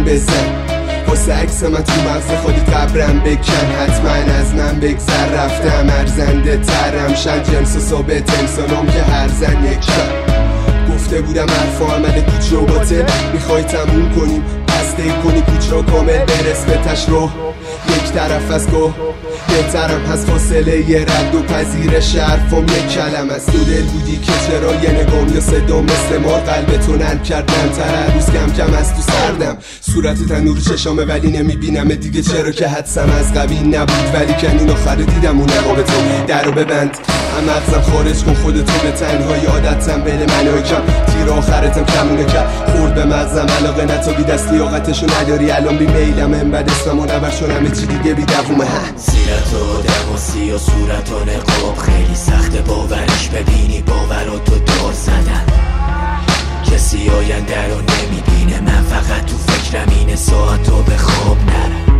زنگ بزن واسه عکس من تو مغز خودی قبرم بکن حتما از من بگذر رفتم ارزنده ترم شد جنس و ثابت انسانم که هر زن یک شد گفته بودم حرفا عمل کوچ رو باطل میخوای تموم کنیم پس دیر کنی کوچ رو کامل برس به تشروح یک طرف از گوه بهترم هست فاصله یه رد و پذیرش حرفم یک کلم است تو دل بودی که چرا یه نگام یا صدام مثل ما قلبتو نرم کردم تر هر روز کم کم از تو سردم صورت تنور چشامه ولی نمیبینم دیگه چرا که حدسم از قوی نبود ولی کنین آخر دیدم اون نقاب تو درو ببند هم مغزم خارج کن خودتو به تنهایی عادتم بله منای کم تیر آخرتم کمونه کرد خورد به مغزم علاقه نتابی دست لیاقتشو نداری الان بی میلم انبد اسمم و نبرشون همه چی دیگه بی دوومه سیرت و دماسی و صورت و نقاب خیلی سخته باورش ببینی باور و تو دار زدن کسی آینده رو نمیبینه من فقط تو فکرم اینه ساعت رو به خواب نره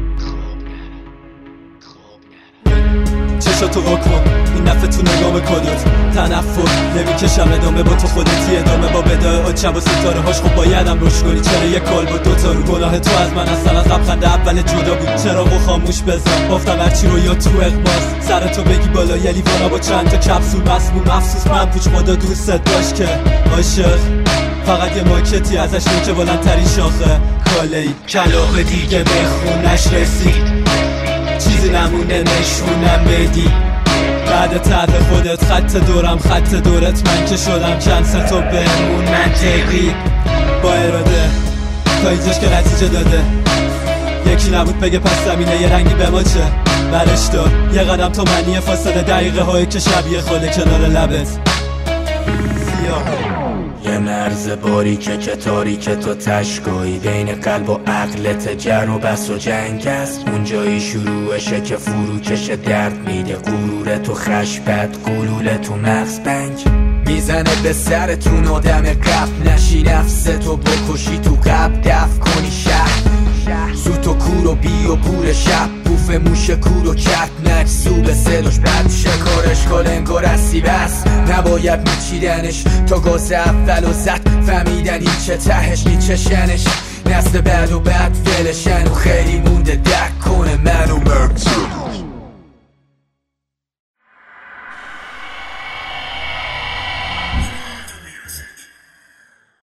چشاتو واکن این نفه تو نگام کدوت تنفر نمیکشم ادامه با تو خودتی ادامه با بدای آچم و ستاره هاش خب بایدم روش کنی چرا یک کال با دوتا رو گناه تو از من اصلا از لبخنده اول جدا بود چرا و خاموش بزن بافتم هرچی رو یا تو اقباس سرتو بگی بالا یه لیوانا با چند تا کپسول مسموم افسوس من پوچ خدا دوست داشت که عاشق فقط یه ماکتی ازش نوکه بلندترین شاخه کاله‌ای کلاغ دیگه به خونش رسید چیزی نمونه نشونم بدی بعد طرح خودت خط دورم خط دورت من که شدم کنسه تو بهمون منطقی با اراده تا اینجاش که نتیجه داده یکی نبود بگه پس زمینه یه رنگی به ما چه برش دار یه قدم تو منی فاصله دقیقه هایی که شبیه خاله کنار لبت سیاه یه مرز باریکه که تاریکه تو تشگاهی بین قلب و عقلت جر و بس و جنگ است اونجایی شروعشه که فروکش درد میده غرور تو خشبت گلوله تو مغز بنج میزنه به سرتون آدم قبل نشی نفس تو بکشی تو قبل دفع کنی شب زود و کور و بی و بور شب بوف موش کور و کرد مکسو به صداش بد شکارش کال انگار اسیب است نباید میچیدنش تا گاز اول و زد فهمیدن این چه تهش میچشنش نسل بعد و بعد فلشن و خیلی مونده دک کنه منو مرد